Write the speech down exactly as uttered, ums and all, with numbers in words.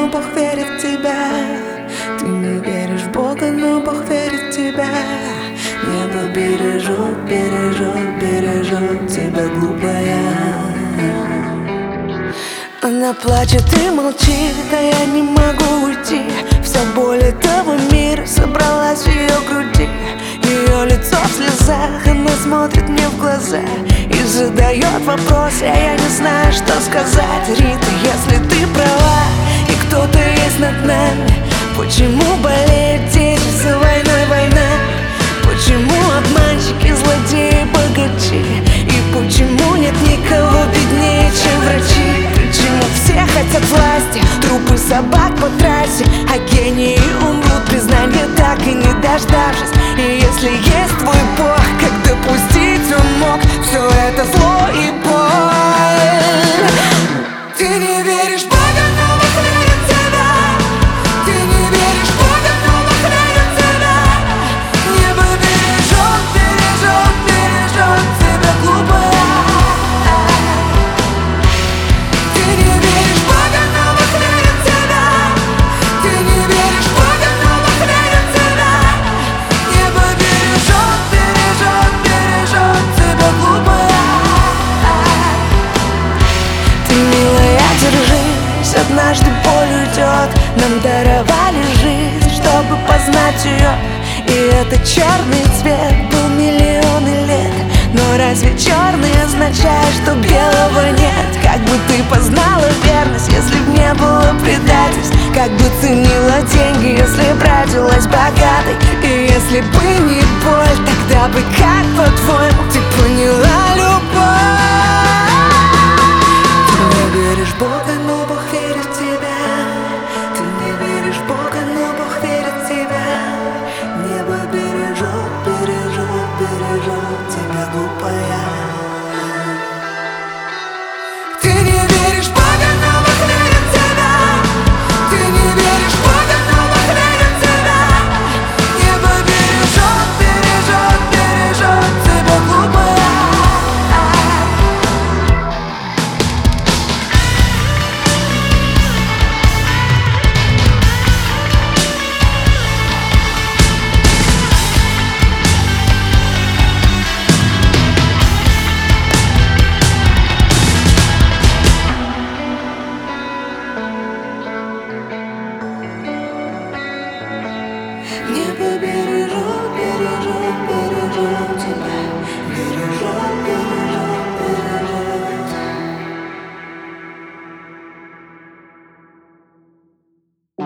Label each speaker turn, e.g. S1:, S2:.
S1: но Бог верит в тебя. Ты не веришь в Бога, но Бог верит в тебя. Небо бережет, бережет, бережет тебя, глупая. Она плачет и молчит, а я не могу уйти. Вся боль этого мира собралась в ее груди. Ее лицо в слезах, она смотрит мне в глаза и задает вопросы, а я не знаю, что сказать. Рита, если ты права и кто-то есть над нами, почему болеют дети за войной война? Почему обманщики, злодеи, богачи? И почему нет никого беднее, чем врачи? Почему все хотят власти, трупы собак по трассе, а гении умрут, признания так и не дождавшись? И если есть твой Бог, как допустить он мог все это зло и боль? Ты не веришь в Бога, но Бог верит в тебя. Ты не веришь в Бога, но Бог верит в тебя. Небо бережет, бережет, бережет тебя, глупая. Ты не веришь в Бога, но Бог верит в тебя. Ты не веришь в Бога, но Бог верит в тебя. Небо бережет, бережет, бережет тебя, глупая. Ты, милая, держись, однажды боль уйдет. Нам даровали жизнь, чтобы познать ее. И этот черный цвет был миллионы лет. Но разве черный означает, что белого нет? Как бы ты познала верность, если б не было предательств? Как бы ценила деньги, если б родилась богатой? И если бы не боль, тогда бы как, по-твоему, ты поняла любовь? Ты не веришь в Бога, но Бог верит в тебя. Ты не веришь в Бога, но Бог верит в тебя. Небо бережет, бережет, бережет тебя, глупая. Ты не веришь в Бога, но Бог верит в тебя. Ты не веришь в Бога, но Бог верит в тебя. Небо бережет, бережет, бережет тебя, глупая. Небо бережет.